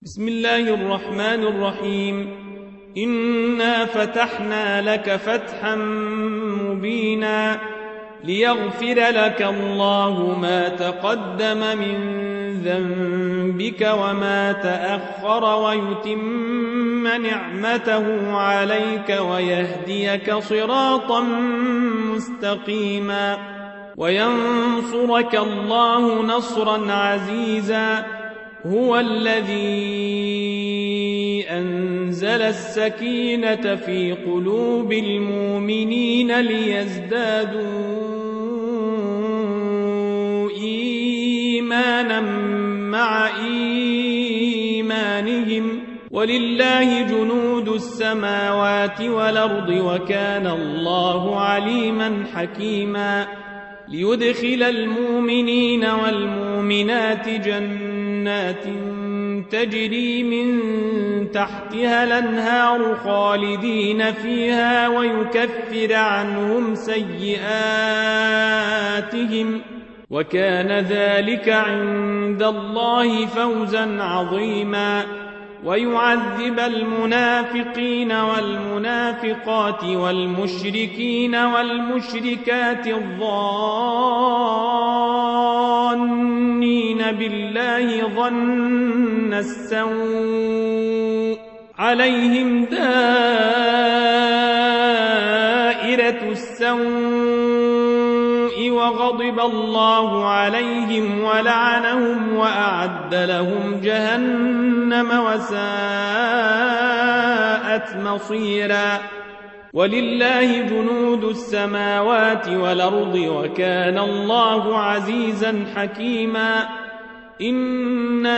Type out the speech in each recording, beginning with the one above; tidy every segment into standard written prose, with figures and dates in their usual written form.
بسم الله الرحمن الرحيم. إنا فتحنا لك فتحا مبينا ليغفر لك الله ما تقدم من ذنبك وما تأخر ويتم نعمته عليك ويهديك صراطا مستقيما وينصرك الله نصرا عزيزا. هو الذي أنزل السكينة في قلوب المؤمنين ليزدادوا إيمانا مع إيمانهم ولله جنود السماوات والأرض وكان الله عليما حكيما. ليدخل المؤمنين والمؤمنات جنات تجري من تحتها الأنهار خالدين فيها ويكفر عنهم سيئاتهم وكان ذلك عند الله فوزا عظيما. ويعذب المنافقين والمنافقات والمشركين والمشركات الظانين بالله ظن السوء عليهم دائرة السوء وغضب الله عليهم ولعنهم وأعد لهم جهنم وساءت مصيرا. ولله جنود السماوات والأرض وكان الله عزيزا حكيما. إنا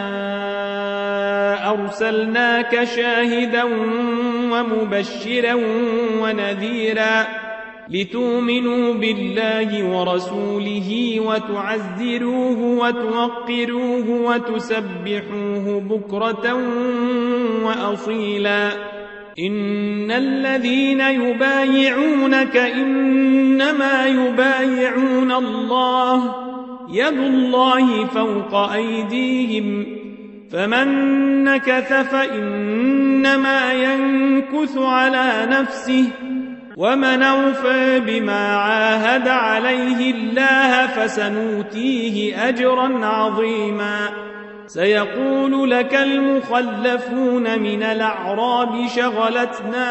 أرسلناك شاهدا ومبشرا ونذيرا لتؤمنوا بالله ورسوله وتعزروه وتوقروه وتسبحوه بكرة وأصيلا. إن الذين يبايعونك إنما يبايعون الله يد الله فوق أيديهم فمن نكث فإنما ينكث على نفسه ومن أوفى بما عاهد عليه الله فسنؤتيه أجرا عظيما. سيقول لك المخلفون من الأعراب شغلتنا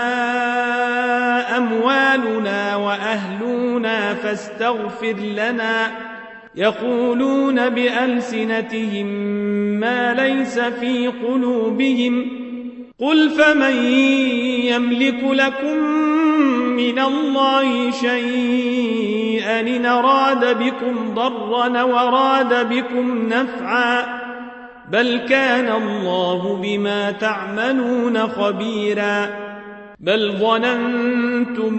أموالنا وأهلنا فاستغفر لنا يقولون بألسنتهم ما ليس في قلوبهم قل فمن يملك لكم من الله شيئا إن أراد بكم ضرا وراد بكم نفعا بل كان الله بما تعملون خبيرا. بل ظننتم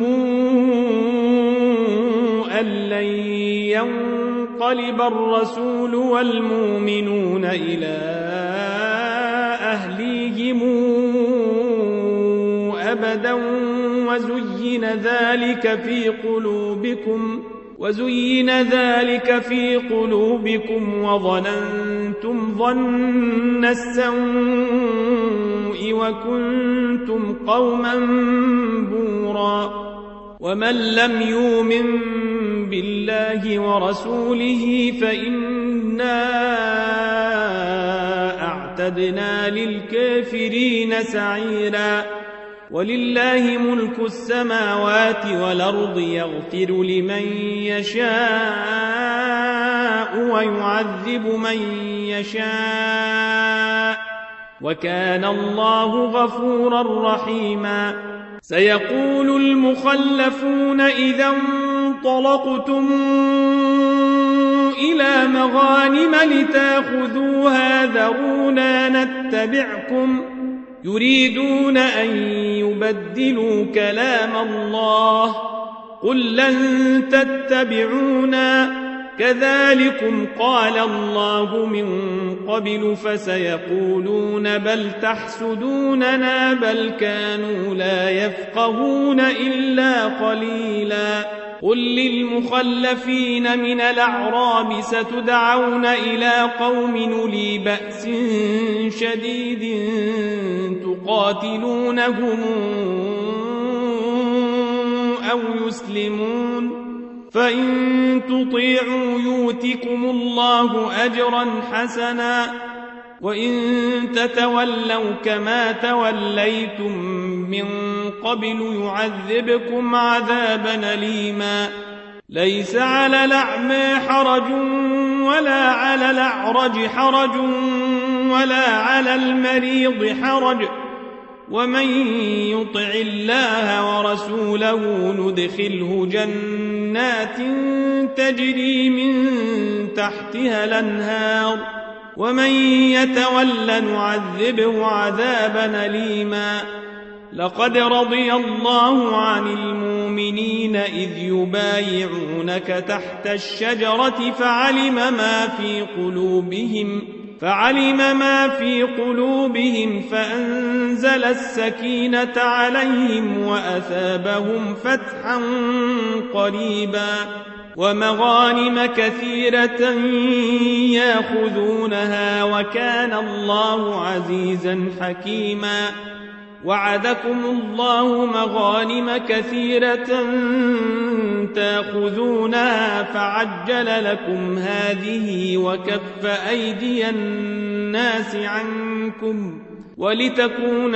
أن لن ينقلب الرسول والمؤمنون إلى أهليهم أبدا وزين ذلك في قلوبكم وظننتم ظن السوء وكنتم قوما بورا. ومن لم يؤمن بالله ورسوله فإنا أعتدنا للكافرين سعيرا. ولله ملك السماوات والأرض يغفر لمن يشاء ويعذب من يشاء وكان الله غفورا رحيما. سيقول المخلفون إذا انطلقتم إلى مغانم لتأخذوها ذرونا نتبعكم يريدون أن يبدلوا كلام الله قل لن تتبعونا كذلكم قال الله من قبل فسيقولون بل تحسدوننا بل كانوا لا يفقهون إلا قليلا. قل للمخلفين من الأعراب ستدعون إلى قوم أولي بأس شديد تقاتلونهم أو يسلمون فإن تطيعوا يؤتكم الله أجرا حسنا وإن تتولوا كما توليتم من قبل يعذبكم عذابا أليما ليس على الأعمى حرج ولا على الأعرج حرج ولا على المريض حرج ومن يطع الله ورسوله ندخله جنات تجري من تحتها الأنهار ومن يتول نعذبه عذابا أليما لقد رضي الله عن المؤمنين إذ يبايعونك تحت الشجرة فعلم ما في قلوبهم فأنزل السكينة عليهم وأثابهم فتحا قريبا ومغانم كثيرة ياخذونها وكان الله عزيزا حكيما وعدكم الله مغانم كثيرة تاخذونها فعجل لكم هذه وكف أيدي الناس عنكم ولتكون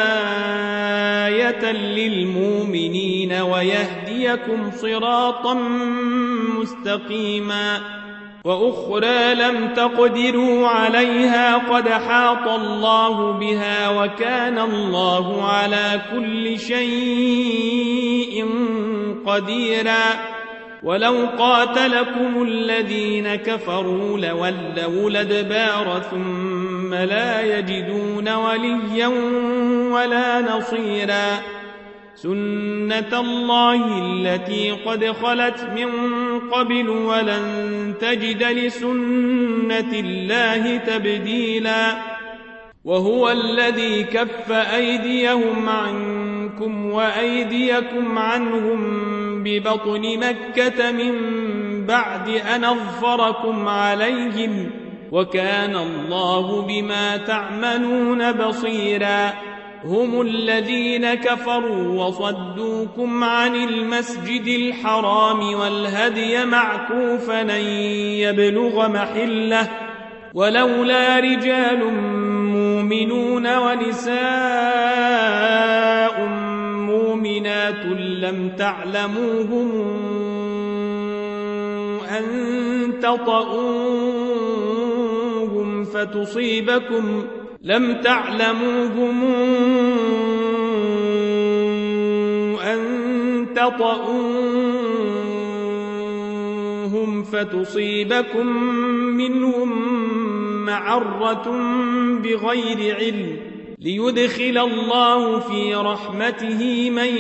آية للمؤمنين ويهديكم صراطا مستقيما وأخرى لم تقدروا عليها قد حاط الله بها وكان الله على كل شيء قديرا ولو قاتلكم الذين كفروا لولوا الأدبار ثم لا يجدون وليا ولا نصيرا سنة الله التي قد خلت من قبل ولن تجد لسنة الله تبديلا وهو الذي كف أيديهم عنكم وأيديكم عنهم ببطن مكة من بعد أن أظفركم عليهم وكان الله بما تعملون بصيرا هم الذين كفروا وصدوكم عن المسجد الحرام والهدي معكوفا أن يبلغ محله ولولا رجال مؤمنون ونساء مؤمنات لم تعلموهم أن تطؤوهم فتصيبكم منهم معرة بغير علم ليدخل الله في رحمته من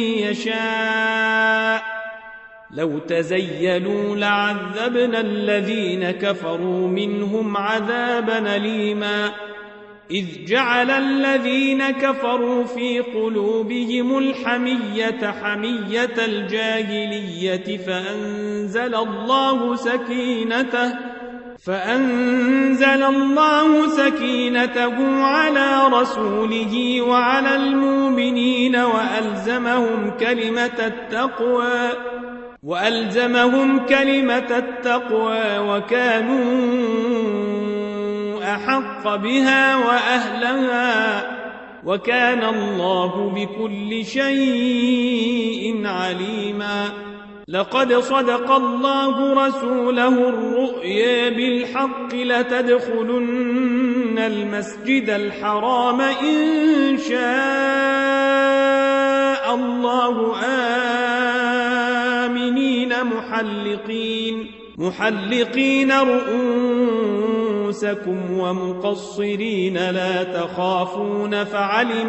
يشاء لو تزيلوا لعذبنا الذين كفروا منهم عذابا أليما إذ جعل الذين كفروا في قلوبهم الحمية حمية الجاهلية فأنزل الله سكينته على رسوله وعلى المؤمنين وألزمهم كلمة التقوى وكانوا أحق بها وأهلها وكان الله بكل شيء عليما لقد صدق الله رسوله الرؤيا بالحق لتدخلن المسجد الحرام إن شاء الله آمنين محلقين رؤوسكم ومقصرين لا تخافون فعلم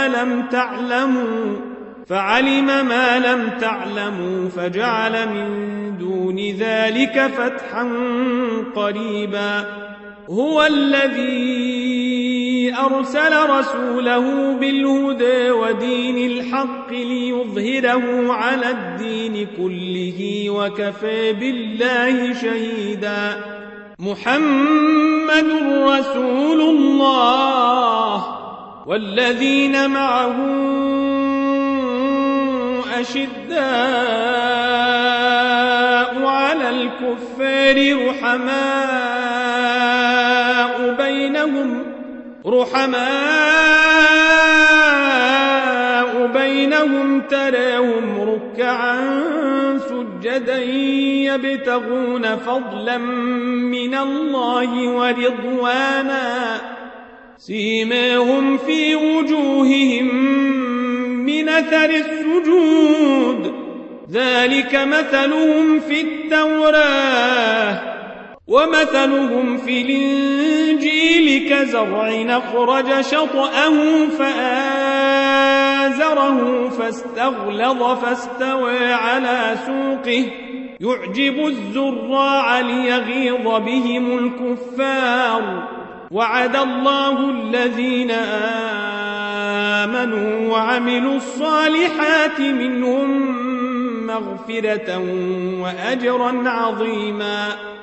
ما لم تعلموا فجعل من دون ذلك فتحا قريبا هو الذي أرسل رسوله بالهدى ودين الحق ليظهره على الدين كله وكفى بالله شهيدا محمد رسول الله والذين معه أشداء على الكفار رحماء بينهم تراهم ركعا سجدا يبتغون فضلا من الله ورضوانا سيماهم في وجوههم من أثر السجود ذلك مثلهم في التوراة ومثلهم في الإنجيل كزرع أخرج شطأه فآزره فاستغلظ فاستوى على سوقه يعجب الزراع ليغيظ بهم الكفار وعد الله الذين آمنوا وعملوا الصالحات منهم مغفرة وأجرا عظيما